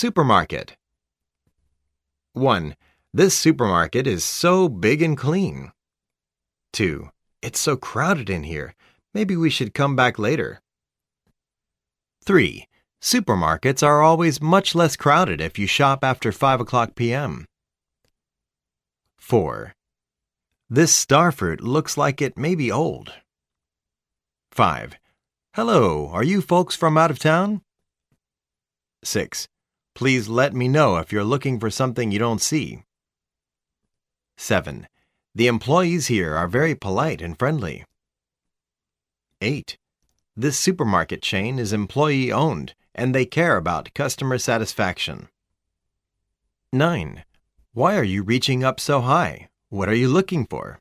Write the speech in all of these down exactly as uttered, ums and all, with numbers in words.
Supermarket. one. This supermarket is so big and clean. two. It's so crowded in here. Maybe we should come back later. three. Supermarkets are always much less crowded if you shop after five o'clock p m four. This star fruit looks like it may be old. five. Hello, are you folks from out of town? six. Please let me know if you're looking for something you don't see. seven. The employees here are very polite and friendly. eight. This supermarket chain is employee-owned, and they care about customer satisfaction. nine. Why are you reaching up so high? What are you looking for?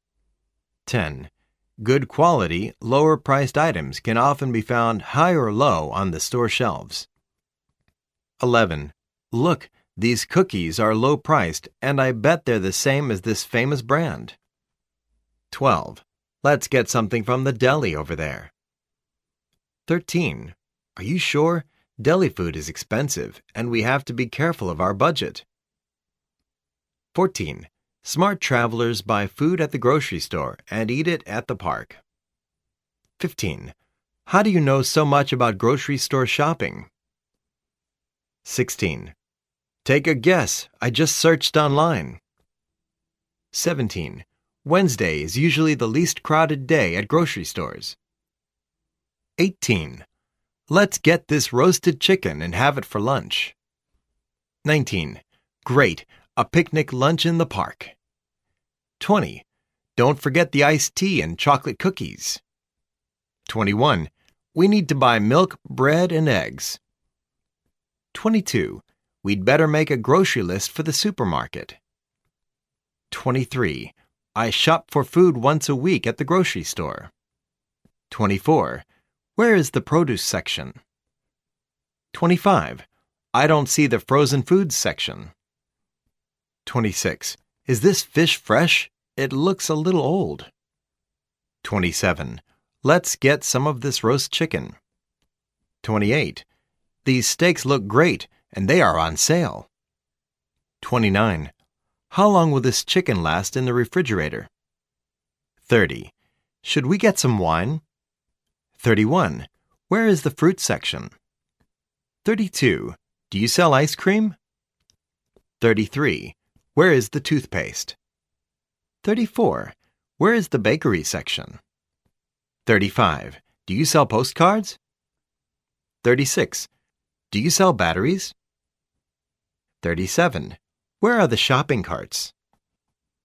ten. Good quality, lower-priced items can often be found high or low on the store shelves. eleven. Look, these cookies are low-priced, and I bet they're the same as this famous brand. twelve. Let's get something from the deli over there. thirteen. Are you sure? Deli food is expensive, and we have to be careful of our budget. fourteen. Smart travelers buy food at the grocery store and eat it at the park. fifteen. How do you know so much about grocery store shopping? sixteen. Take a guess. I just searched online. seventeen. Wednesday is usually the least crowded day at grocery stores. eighteen. Let's get this roasted chicken and have it for lunch. nineteen. Great, a picnic lunch in the park. twenty. Don't forget the iced tea and chocolate cookies. twenty-one. We need to buy milk, bread, and eggs. twenty-two. We'd better make a grocery list for the supermarket. twenty-three. I shop for food once a week at the grocery store. twenty-four. Where is the produce section? twenty-five. I don't see the frozen foods section. twenty-six. Is this fish fresh? It looks a little old. twenty-seven. Let's get some of this roast chicken. twenty-eight. These steaks look great, and they are on sale. twenty-nine. How long will this chicken last in the refrigerator? thirty. Should we get some wine? thirty-one. Where is the fruit section? thirty-two. Do you sell ice cream? thirty-three. Where is the toothpaste? thirty-four. Where is the bakery section? thirty-five. Do you sell postcards? thirty-six. Do you sell batteries? thirty-seven. Where are the shopping carts?